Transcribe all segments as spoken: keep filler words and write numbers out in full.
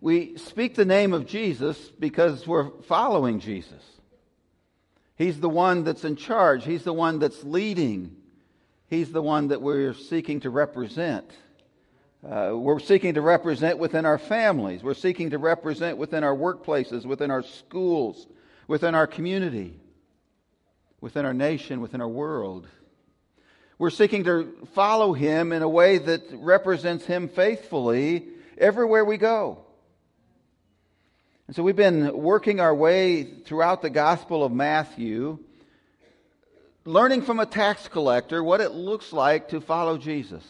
We speak the name of Jesus because we're following Jesus. He's the one that's in charge. He's the one that's leading. He's the one that we're seeking to represent. Uh, we're seeking to represent within our families. We're seeking to represent within our workplaces, within our schools, within our community, within our nation, within our world. We're seeking to follow Him in a way that represents Him faithfully everywhere we go. And so we've been working our way throughout the Gospel of Matthew, learning from a tax collector what it looks like to follow Jesus.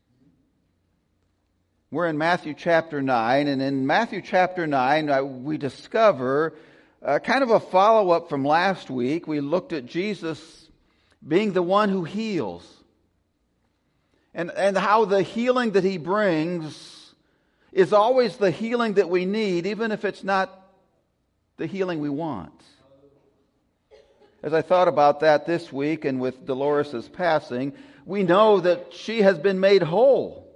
We're in Matthew chapter nine, and in Matthew chapter nine, uh, we discover uh, kind of a follow-up from last week. We looked at Jesus being the one who heals, and, and how the healing that He brings is always the healing that we need, even if it's not the healing we want. As I thought about that this week, and with Dolores' passing, we know that she has been made whole.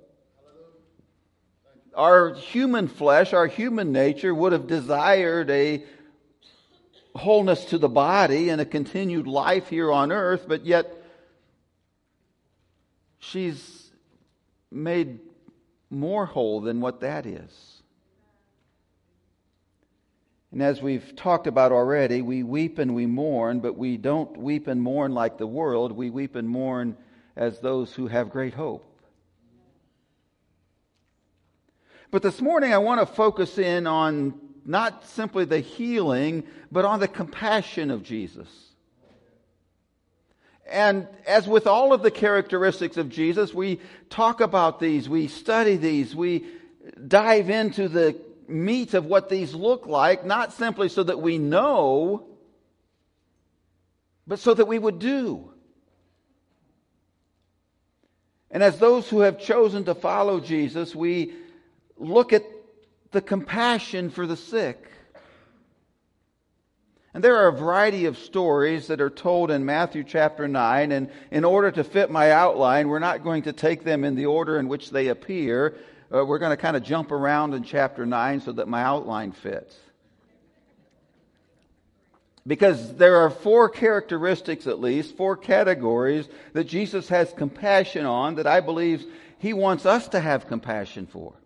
Our human flesh, our human nature would have desired a wholeness to the body and a continued life here on earth, but yet she's made more whole than what that is. And as we've talked about already, we weep and we mourn, but we don't weep and mourn like the world. We weep and mourn as those who have great hope. But this morning I want to focus in on not simply the healing, but on the compassion of Jesus. And as with all of the characteristics of Jesus, we talk about these, we study these, we dive into the meat of what these look like, not simply so that we know, but so that we would do. And as those who have chosen to follow Jesus, we look at the compassion for the sick. And there are a variety of stories that are told in Matthew chapter nine, and in order to fit my outline, we're not going to take them in the order in which they appear. Uh, we're going to kind of jump around in chapter nine so that my outline fits. Because there are four characteristics, at least, four categories that Jesus has compassion on that I believe He wants us to have compassion for.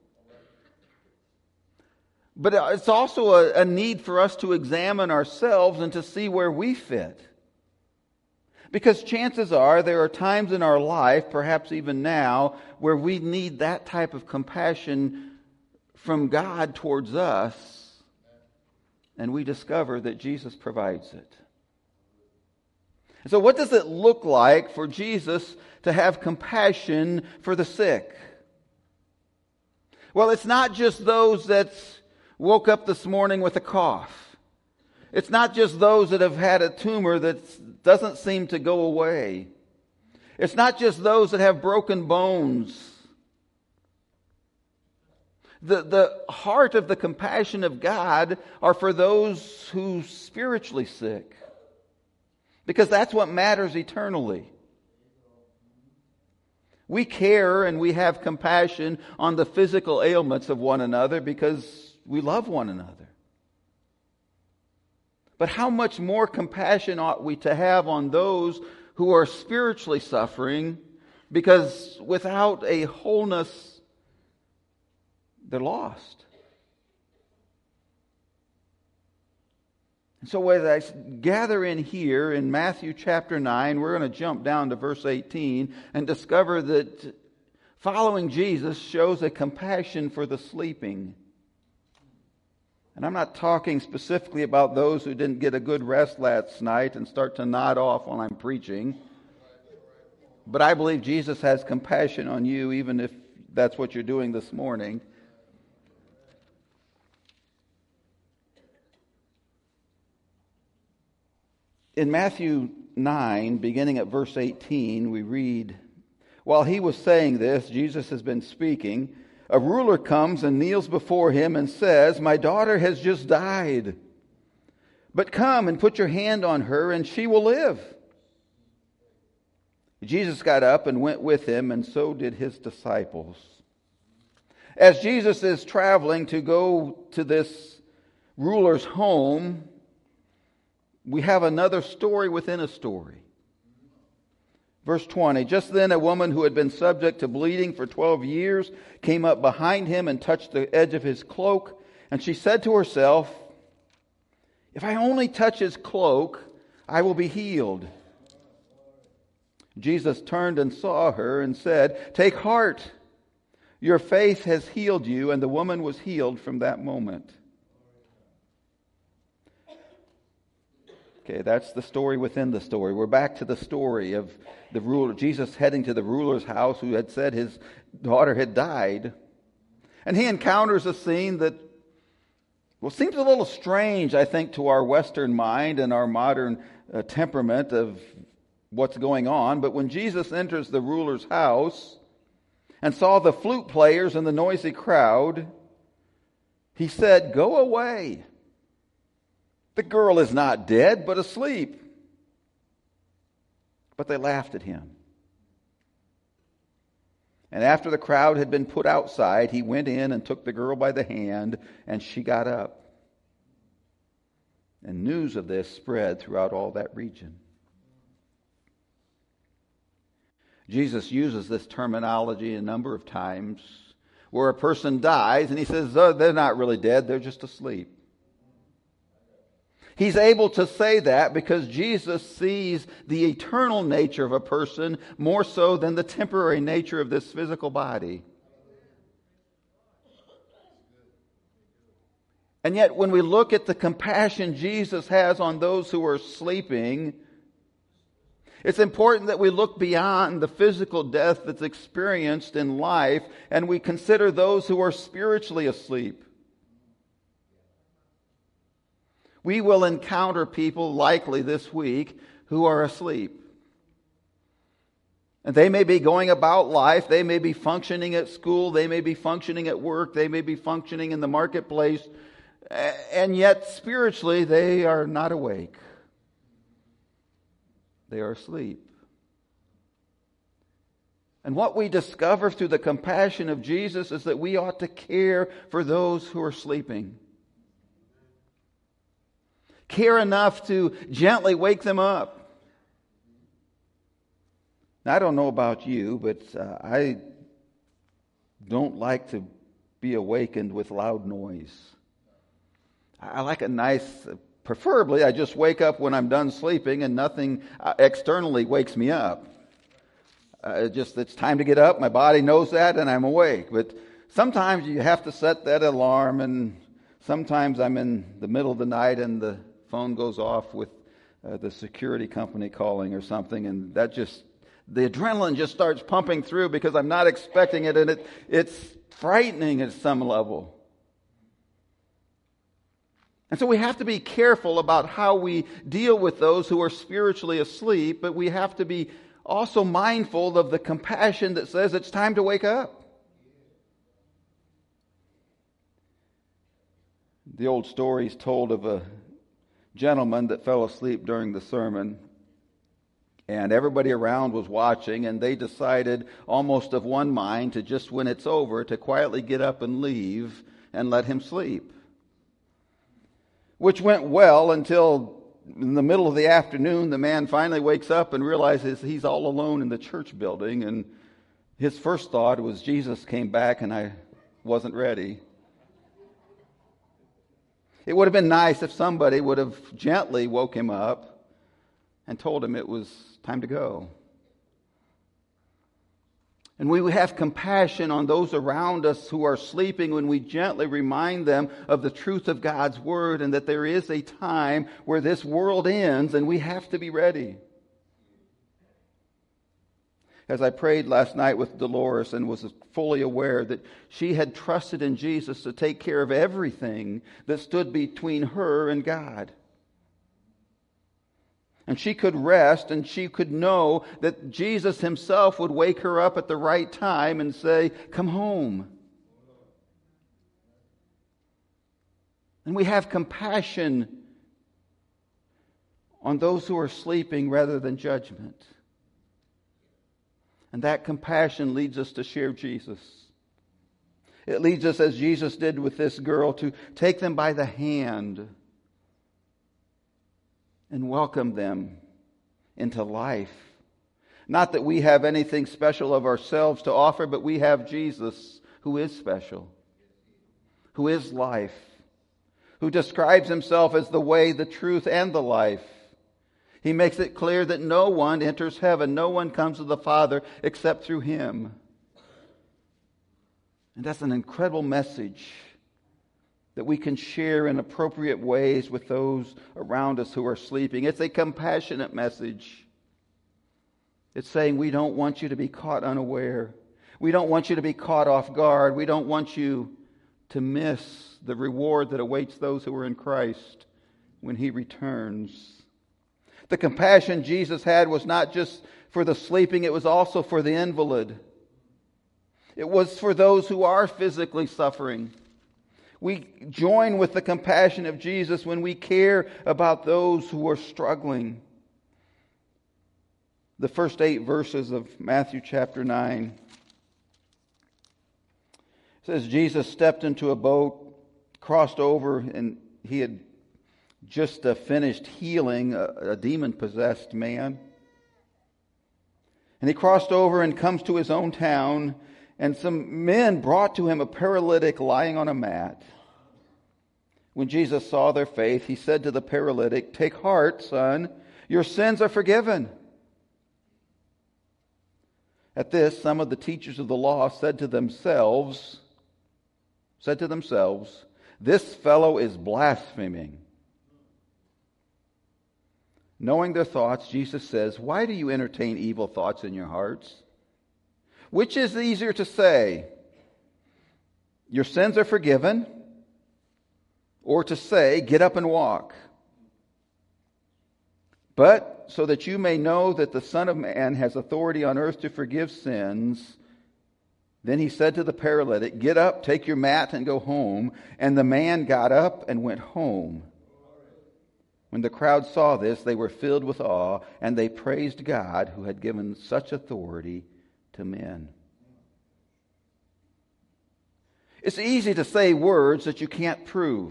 But it's also a, a need for us to examine ourselves and to see where we fit. Because chances are there are times in our life, perhaps even now, where we need that type of compassion from God towards us, and we discover that Jesus provides it. So what does it look like for Jesus to have compassion for the sick? Well, it's not just those that woke up this morning with a cough. It's not just those that have had a tumor that doesn't seem to go away. It's not just those that have broken bones. The, the heart of the compassion of God are for those who are spiritually sick. Because that's what matters eternally. We care and we have compassion on the physical ailments of one another because we love one another. But how much more compassion ought we to have on those who are spiritually suffering, because without a wholeness, they're lost. And so as I gather in here in Matthew chapter nine, we're going to jump down to verse eighteen and discover that following Jesus shows a compassion for the sleeping. And I'm not talking specifically about those who didn't get a good rest last night and start to nod off while I'm preaching. But I believe Jesus has compassion on you, even if that's what you're doing this morning. In Matthew nine, beginning at verse eighteen, we read, "While he was saying this," Jesus has been speaking, "a ruler comes and kneels before him and says, 'My daughter has just died. But come and put your hand on her and she will live.' Jesus got up and went with him, and so did his disciples. As Jesus is traveling to go to this ruler's home, we have another story within a story. Verse twenty, just then a woman who had been subject to bleeding for twelve years came up behind him and touched the edge of his cloak. And she said to herself, if I only touch his cloak, I will be healed. Jesus turned and saw her and said, take heart, your faith has healed you. And the woman was healed from that moment. Okay, that's the story within the story. We're back to the story of the ruler, Jesus heading to the ruler's house who had said his daughter had died. And he encounters a scene that, well, seems a little strange, I think, to our Western mind and our modern uh, temperament of what's going on. But when Jesus enters the ruler's house and saw the flute players and the noisy crowd, he said, go away. The girl is not dead, but asleep. But they laughed at him. And after the crowd had been put outside, he went in and took the girl by the hand, and she got up. And news of this spread throughout all that region. Jesus uses this terminology a number of times where a person dies, and he says, oh, they're not really dead, they're just asleep. He's able to say that because Jesus sees the eternal nature of a person more so than the temporary nature of this physical body. And yet when we look at the compassion Jesus has on those who are sleeping, it's important that we look beyond the physical death that's experienced in life and we consider those who are spiritually asleep. We will encounter people likely this week who are asleep. And they may be going about life. They may be functioning at school. They may be functioning at work. They may be functioning in the marketplace. And yet spiritually they are not awake. They are asleep. And what we discover through the compassion of Jesus is that we ought to care for those who are sleeping. Care enough to gently wake them up. Now, I don't know about you, but uh, I don't like to be awakened with loud noise. I like a nice, preferably I just wake up when I'm done sleeping and nothing externally wakes me up. Uh, just it's time to get up, my body knows that, and I'm awake. But sometimes you have to set that alarm, and sometimes I'm in the middle of the night and the phone goes off with uh, the security company calling or something, and that just, the adrenaline just starts pumping through because I'm not expecting it, and it it's frightening at some level. And so we have to be careful about how we deal with those who are spiritually asleep, but we have to be also mindful of the compassion that says it's time to wake up. The old story is told of a gentleman that fell asleep during the sermon, and everybody around was watching, and they decided almost of one mind to just when it's over to quietly get up and leave and let him sleep, which went well until in the middle of the afternoon the man finally wakes up and realizes he's all alone in the church building, and his first thought was, Jesus came back and I wasn't ready. It would have been nice if somebody would have gently woke him up and told him it was time to go. And we have compassion on those around us who are sleeping when we gently remind them of the truth of God's Word and that there is a time where this world ends and we have to be ready. As I prayed last night with Dolores and was fully aware that she had trusted in Jesus to take care of everything that stood between her and God. And she could rest and she could know that Jesus himself would wake her up at the right time and say, come home. And we have compassion on those who are sleeping rather than judgment. And that compassion leads us to share Jesus. It leads us, as Jesus did with this girl, to take them by the hand and welcome them into life. Not that we have anything special of ourselves to offer, but we have Jesus, who is special, who is life, who describes himself as the way, the truth, and the life. He makes it clear that no one enters heaven, no one comes to the Father except through him. And that's an incredible message that we can share in appropriate ways with those around us who are sleeping. It's a compassionate message. It's saying we don't want you to be caught unaware. We don't want you to be caught off guard. We don't want you to miss the reward that awaits those who are in Christ when he returns. The compassion Jesus had was not just for the sleeping, it was also for the invalid. It was for those who are physically suffering. We join with the compassion of Jesus when we care about those who are struggling. The first eight verses of Matthew chapter nine says Jesus stepped into a boat, crossed over, and he had just uh, finished healing a, a demon-possessed man. And he crossed over and comes to his own town, and some men brought to him a paralytic lying on a mat. When Jesus saw their faith, he said to the paralytic, "Take heart, son, your sins are forgiven." At this, some of the teachers of the law said to themselves, said to themselves, "This fellow is blaspheming." Knowing their thoughts, Jesus says, "Why do you entertain evil thoughts in your hearts? Which is easier to say, 'Your sins are forgiven,' or to say, 'Get up and walk'? But so that you may know that the Son of Man has authority on earth to forgive sins." Then he said to the paralytic, "Get up, take your mat, and go home." And the man got up and went home. When the crowd saw this, they were filled with awe, and they praised God who had given such authority to men. It's easy to say words that you can't prove.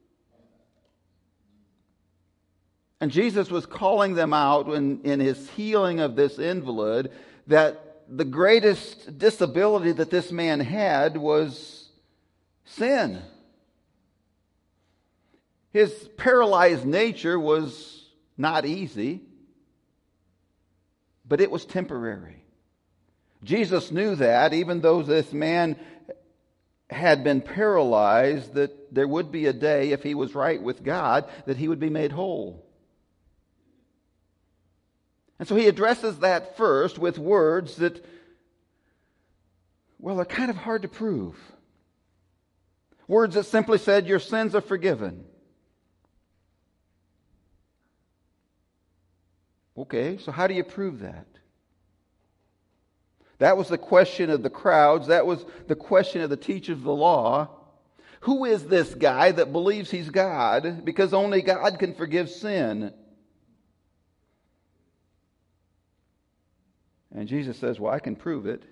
And Jesus was calling them out in, in his healing of this invalid that the greatest disability that this man had was sin. His paralyzed nature was not easy, but it was temporary. Jesus knew that, even though this man had been paralyzed, that there would be a day, if he was right with God, that he would be made whole. And so he addresses that first with words that, well, are kind of hard to prove. Words that simply said, "Your sins are forgiven." Okay, so how do you prove that? That was the question of the crowds. That was the question of the teachers of the law. Who is this guy that believes he's God? Because only God can forgive sin. And Jesus says, well, I can prove it.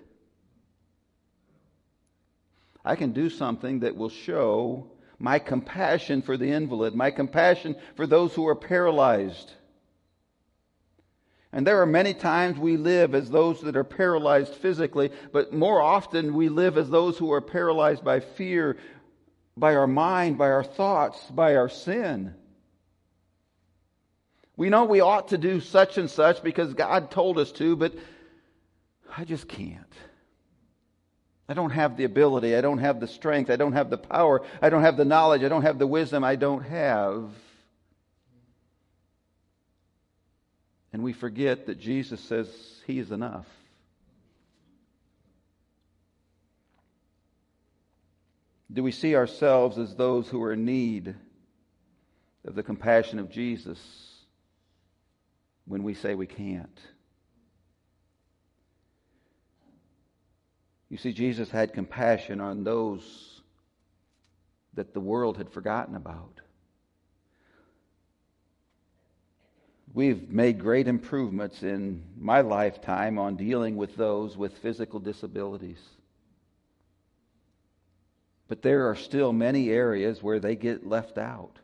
I can do something that will show my compassion for the invalid, my compassion for those who are paralyzed. And there are many times we live as those that are paralyzed physically, but more often we live as those who are paralyzed by fear, by our mind, by our thoughts, by our sin. We know we ought to do such and such because God told us to, but I just can't. I don't have the ability. I don't have the strength. I don't have the power. I don't have the knowledge. I don't have the wisdom. I don't have. And we forget that Jesus says he is enough. Do we see ourselves as those who are in need of the compassion of Jesus when we say we can't? You see, Jesus had compassion on those that the world had forgotten about. We've made great improvements in my lifetime on dealing with those with physical disabilities. But there are still many areas where they get left out.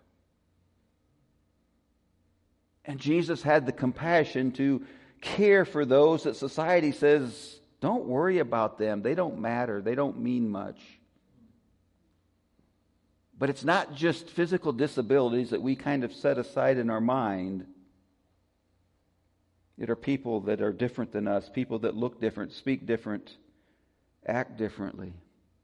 And Jesus had the compassion to care for those that society says, don't worry about them. They don't matter. They don't mean much. But it's not just physical disabilities that we kind of set aside in our mind. It are people that are different than us, people that look different, speak different, act differently.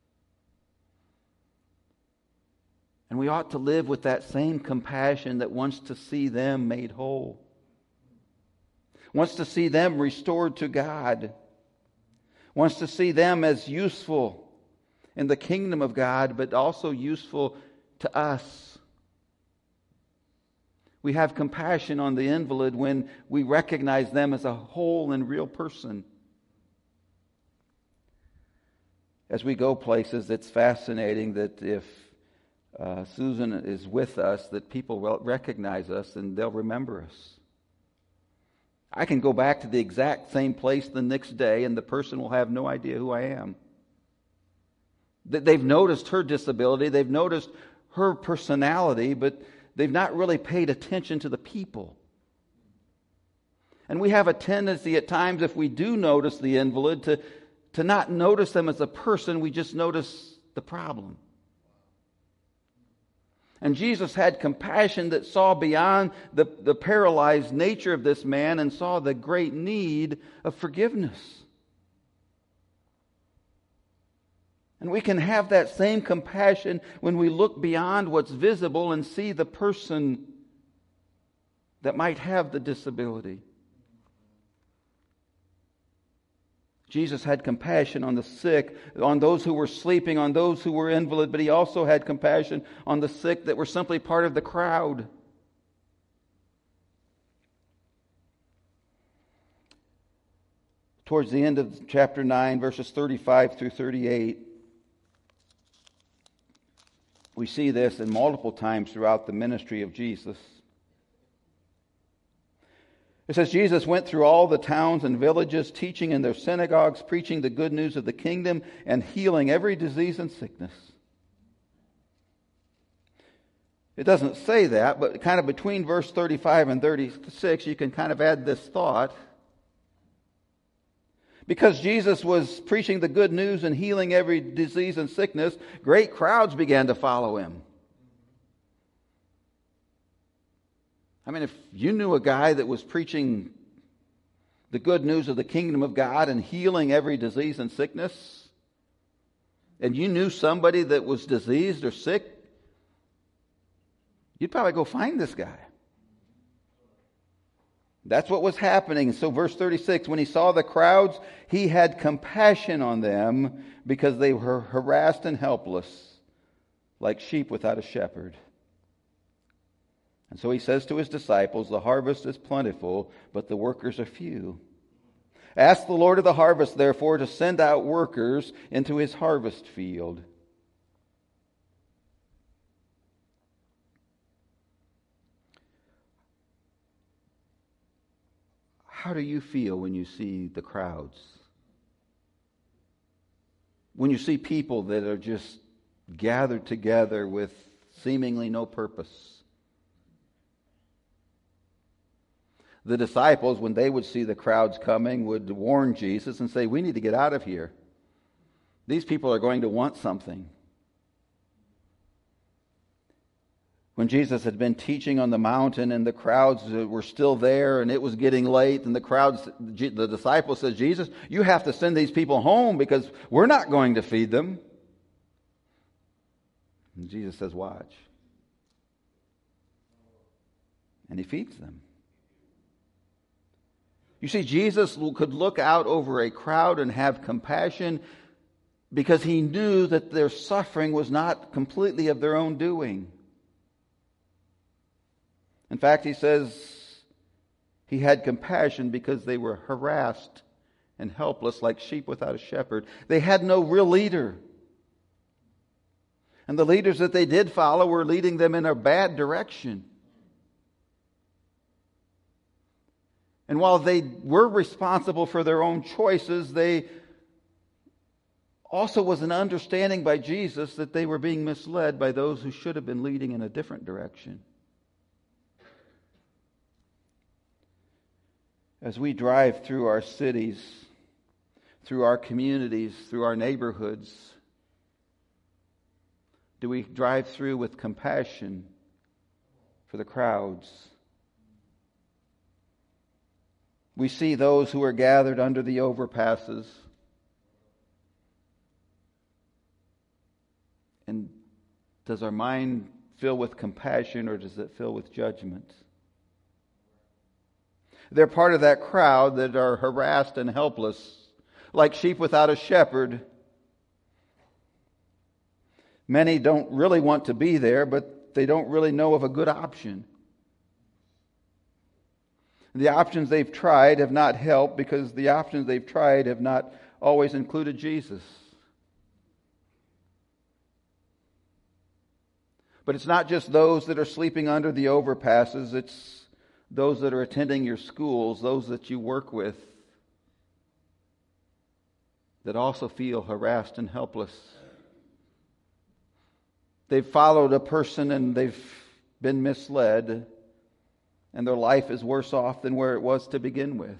And we ought to live with that same compassion that wants to see them made whole, wants to see them restored to God, wants to see them as useful in the kingdom of God, but also useful to us. We have compassion on the invalid when we recognize them as a whole and real person. As we go places, it's fascinating that if uh, Susan is with us, that people will recognize us and they'll remember us. I can go back to the exact same place the next day and the person will have no idea who I am. They've noticed her disability, they've noticed her personality, but they've not really paid attention to the people. And we have a tendency at times, if we do notice the invalid, to, to not notice them as a person, we just notice the problem. And Jesus had compassion that saw beyond the, the paralyzed nature of this man and saw the great need of forgiveness. And we can have that same compassion when we look beyond what's visible and see the person that might have the disability. Jesus had compassion on the sick, on those who were sleeping, on those who were invalid, but he also had compassion on the sick that were simply part of the crowd. Towards the end of chapter nine, verses thirty-five through thirty-eight, we see this in multiple times throughout the ministry of Jesus. It says, Jesus went through all the towns and villages, teaching in their synagogues, preaching the good news of the kingdom, and healing every disease and sickness. It doesn't say that, but kind of between verse thirty-five and thirty-six, you can kind of add this thought. Because Jesus was preaching the good news and healing every disease and sickness, great crowds began to follow him. I mean, if you knew a guy that was preaching the good news of the kingdom of God and healing every disease and sickness, and you knew somebody that was diseased or sick, you'd probably go find this guy. That's what was happening. So verse thirty-six, when he saw the crowds, he had compassion on them because they were harassed and helpless, like sheep without a shepherd. And so he says to his disciples, the harvest is plentiful, but the workers are few. Ask the Lord of the harvest, therefore, to send out workers into his harvest field. How do you feel when you see the crowds? When you see people that are just gathered together with seemingly no purpose? The disciples, when they would see the crowds coming, would warn Jesus and say, we need to get out of here. These people are going to want something. When Jesus had been teaching on the mountain and the crowds were still there and it was getting late and the crowds, the disciples said, Jesus, you have to send these people home because we're not going to feed them. And Jesus says, watch. And he feeds them. You see, Jesus could look out over a crowd and have compassion because he knew that their suffering was not completely of their own doing. In fact, he says he had compassion because they were harassed and helpless like sheep without a shepherd. They had no real leader. And the leaders that they did follow were leading them in a bad direction. And while they were responsible for their own choices, they also was an understanding by Jesus that they were being misled by those who should have been leading in a different direction. As we drive through our cities, through our communities, through our neighborhoods, do we drive through with compassion for the crowds? We see those who are gathered under the overpasses. And does our mind fill with compassion, or does it fill with judgment? They're part of that crowd that are harassed and helpless, like sheep without a shepherd. Many don't really want to be there, but they don't really know of a good option. The options they've tried have not helped because the options they've tried have not always included Jesus. But it's not just those that are sleeping under the overpasses. It's those that are attending your schools, those that you work with, that also feel harassed and helpless. They've followed a person and they've been misled, and their life is worse off than where it was to begin with.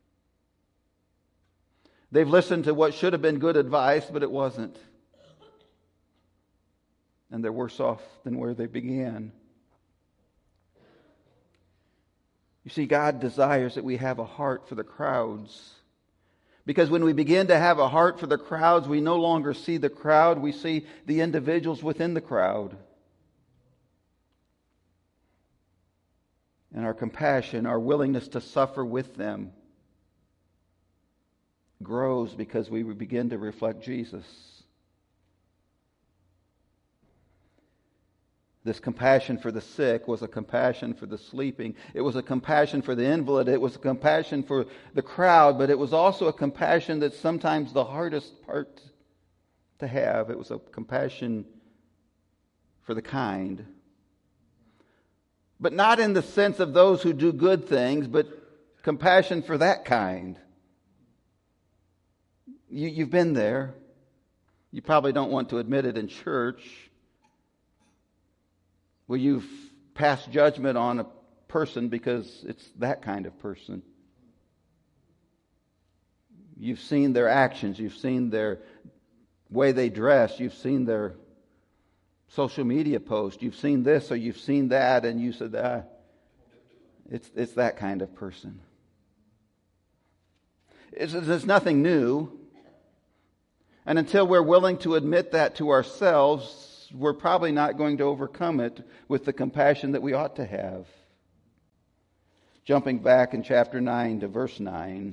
They've listened to what should have been good advice, but it wasn't. And they're worse off than where they began. You see, God desires that we have a heart for the crowds. Because when we begin to have a heart for the crowds, we no longer see the crowd, we see the individuals within the crowd. And our compassion, our willingness to suffer with them grows because we begin to reflect Jesus. This compassion for the sick was a compassion for the sleeping. It was a compassion for the invalid. It was a compassion for the crowd, but it was also a compassion that's sometimes the hardest part to have. It was a compassion for the kind. But not in the sense of those who do good things, but compassion for that kind. You, you've been there. You probably don't want to admit it in church, where you've passed judgment on a person because it's that kind of person. You've seen their actions. You've seen their way they dress. You've seen their social media post. You've seen this or you've seen that, and you said, ah, it's, it's that kind of person. It's, it's nothing new. And until we're willing to admit that to ourselves, we're probably not going to overcome it with the compassion that we ought to have. Jumping back in chapter nine to verse nine,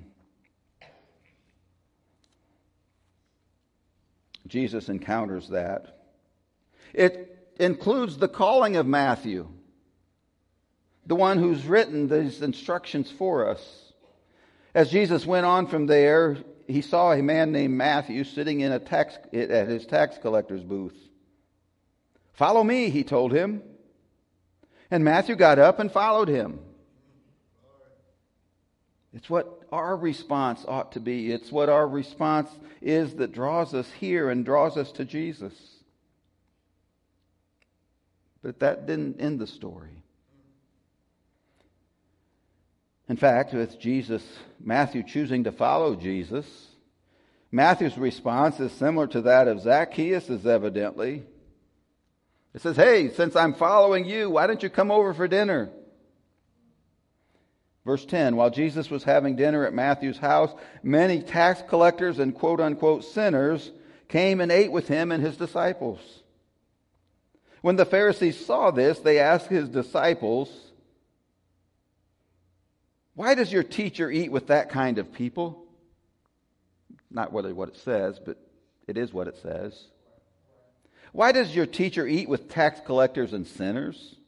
Jesus encounters that. It includes the calling of Matthew, the one who's written these instructions for us. As Jesus went on from there, he saw a man named Matthew sitting in a tax at his tax collector's booth. "Follow me," he told him. And Matthew got up and followed him. It's what our response ought to be. It's what our response is that draws us here and draws us to Jesus. But that didn't end the story. In fact, with Jesus, Matthew choosing to follow Jesus, Matthew's response is similar to that of Zacchaeus' evidently. It says, "Hey, since I'm following you, why don't you come over for dinner?" Verse ten, while Jesus was having dinner at Matthew's house, many tax collectors and quote-unquote sinners came and ate with him and his disciples. When the Pharisees saw this, they asked his disciples, "Why does your teacher eat with that kind of people?" Not what it says, but it is what it says. "Why does your teacher eat with tax collectors and sinners?"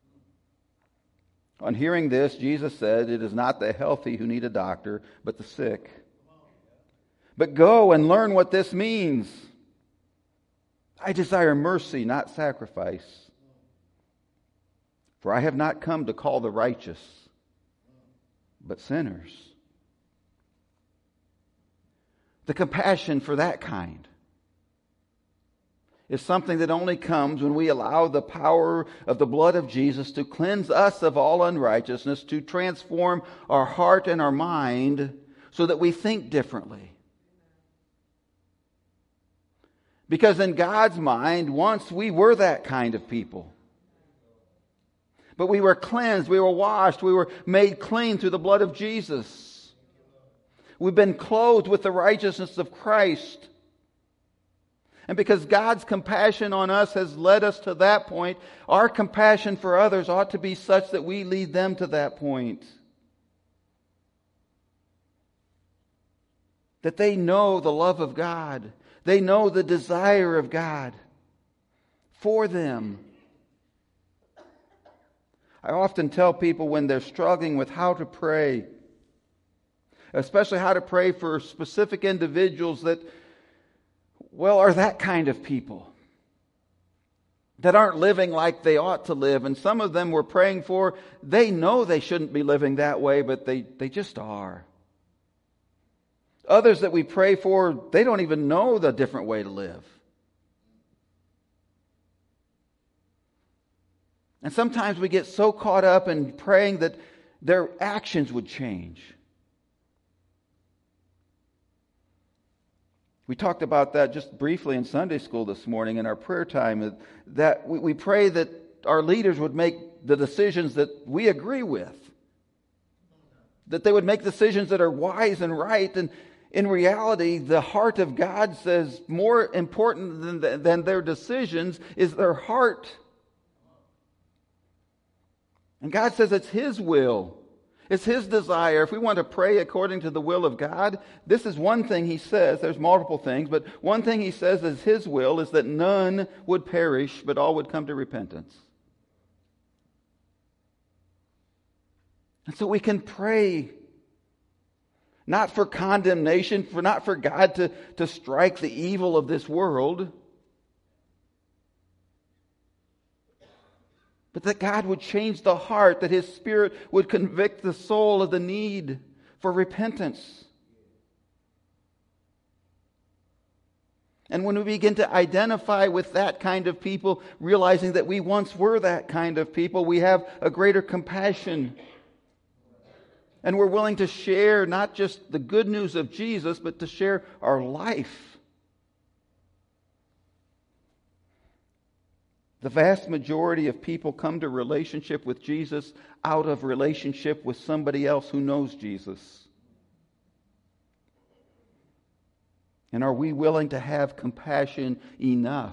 On hearing this, Jesus said, "It is not the healthy who need a doctor, but the sick. But go and learn what this means. I desire mercy, not sacrifice. For I have not come to call the righteous, but sinners." The compassion for that kind. is something that only comes when we allow the power of the blood of Jesus to cleanse us of all unrighteousness, to transform our heart and our mind so that we think differently. Because in God's mind, once we were that kind of people. But we were cleansed, we were washed, we were made clean through the blood of Jesus. We've been clothed with the righteousness of Christ. And because God's compassion on us has led us to that point, our compassion for others ought to be such that we lead them to that point. That they know the love of God. They know the desire of God for them. I often tell people when they're struggling with how to pray, especially how to pray for specific individuals that, well, are that kind of people that aren't living like they ought to live. And some of them we're praying for, they know they shouldn't be living that way, but they, they just are. Others that we pray for, they don't even know the different way to live. And sometimes we get so caught up in praying that their actions would change. We talked about that just briefly in Sunday school this morning in our prayer time, that we, we pray that our leaders would make the decisions that we agree with. That they would make decisions that are wise and right. And in reality, the heart of God says more important than, than their decisions is their heart. And God says it's His will. It's His desire. If we want to pray according to the will of God, this is one thing He says. There's multiple things, but one thing He says is His will is that none would perish, but all would come to repentance. And so we can pray not for condemnation, for not for God to, to strike the evil of this world, but that God would change the heart, that His Spirit would convict the soul of the need for repentance. And when we begin to identify with that kind of people, realizing that we once were that kind of people, we have a greater compassion. And we're willing to share not just the good news of Jesus, but to share our life. The vast majority of people come to relationship with Jesus out of relationship with somebody else who knows Jesus. And are we willing to have compassion enough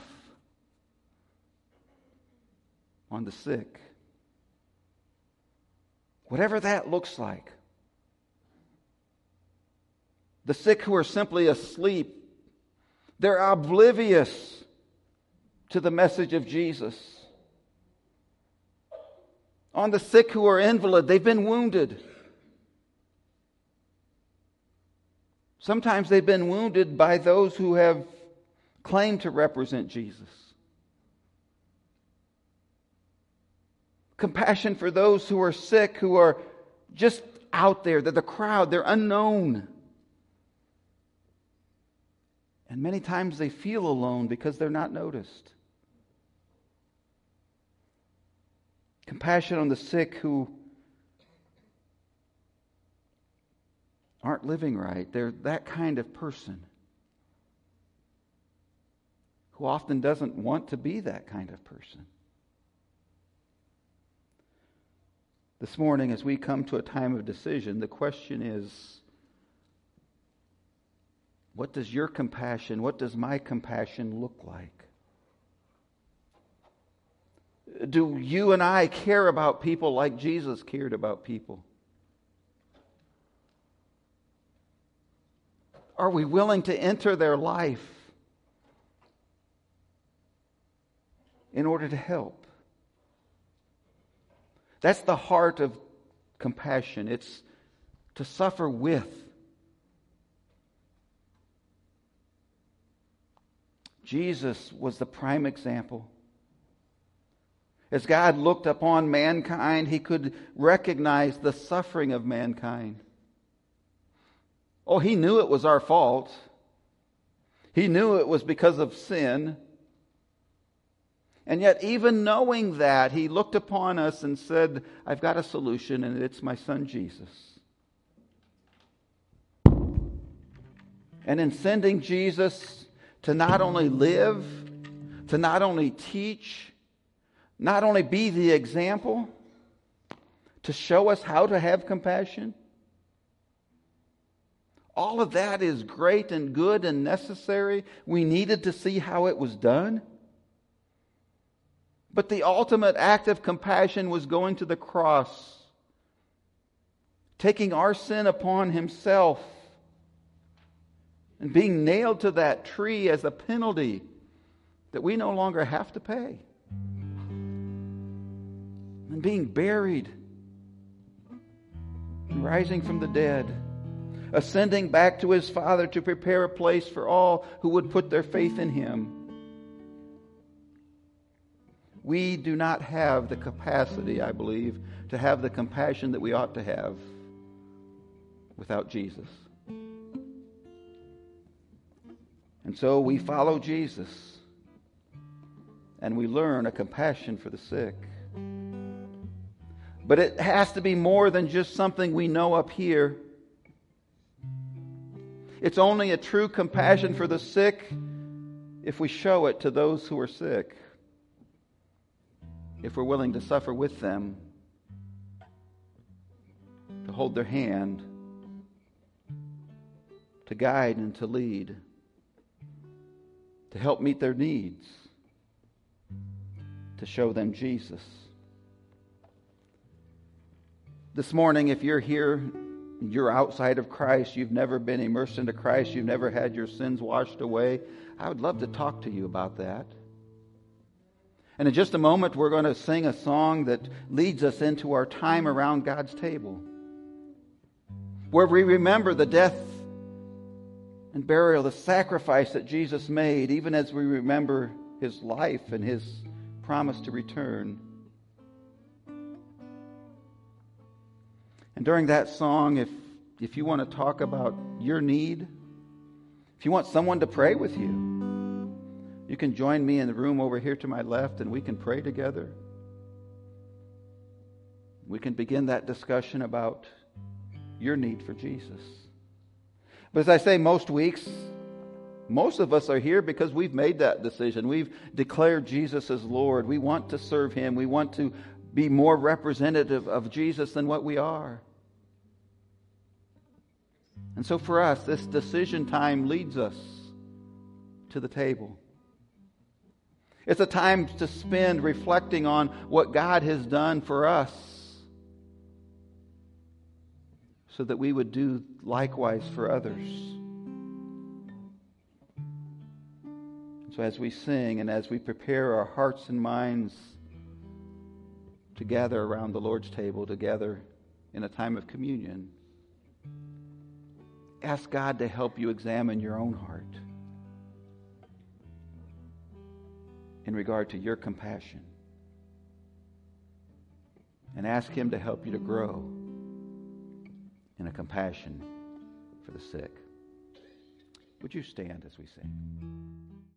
on the sick? Whatever that looks like. The sick who are simply asleep. They're oblivious to the message of Jesus. On the sick who are invalid, they've been wounded. Sometimes they've been wounded by those who have claimed to represent Jesus. Compassion for those who are sick, who are just out there. They're the crowd. They're unknown. And many times they feel alone because they're not noticed. Compassion on the sick who aren't living right. They're that kind of person who often doesn't want to be that kind of person. This morning, as we come to a time of decision, the question is, what does your compassion, what does my compassion look like? Do you and I care about people like Jesus cared about people? Are we willing to enter their life in order to help? That's the heart of compassion. It's to suffer with. Jesus was the prime example. As God looked upon mankind, He could recognize the suffering of mankind. Oh, He knew it was our fault. He knew it was because of sin. And yet, even knowing that, he looked upon us and said, I've got a solution, and it's my son Jesus. And in sending Jesus to not only live, to not only teach, not only be the example, to show us how to have compassion, all of that is great and good and necessary. We needed to see how it was done. But the ultimate act of compassion was going to the cross, taking our sin upon himself, and being nailed to that tree as a penalty that we no longer have to pay. And being buried, and rising from the dead, ascending back to his Father to prepare a place for all who would put their faith in him. We do not have the capacity, I believe, to have the compassion that we ought to have without Jesus. And so we follow Jesus, and we learn a compassion for the sick. But it has to be more than just something we know up here. It's only a true compassion for the sick if we show it to those who are sick. If we're willing to suffer with them, to hold their hand, to guide and to lead, to help meet their needs, to show them Jesus. This morning, if you're here, you're outside of Christ, you've never been immersed into Christ, you've never had your sins washed away, I would love to talk to you about that. And in just a moment, we're going to sing a song that leads us into our time around God's table, where we remember the death and burial, the sacrifice that Jesus made, even as we remember his life and his promise to return. And during that song, if, if you want to talk about your need, if you want someone to pray with you, you can join me in the room over here to my left, and we can pray together. We can begin that discussion about your need for Jesus. But as I say, most weeks, most of us are here because we've made that decision. We've declared Jesus as Lord. We want to serve him. We want to be more representative of Jesus than what we are. And so for us, this decision time leads us to the table. It's a time to spend reflecting on what God has done for us, so that we would do likewise for others. So as we sing and as we prepare our hearts and minds to gather around the Lord's table together in a time of communion, ask God to help you examine your own heart in regard to your compassion. And ask him to help you to grow in a compassion for the sick. Would you stand as we sing?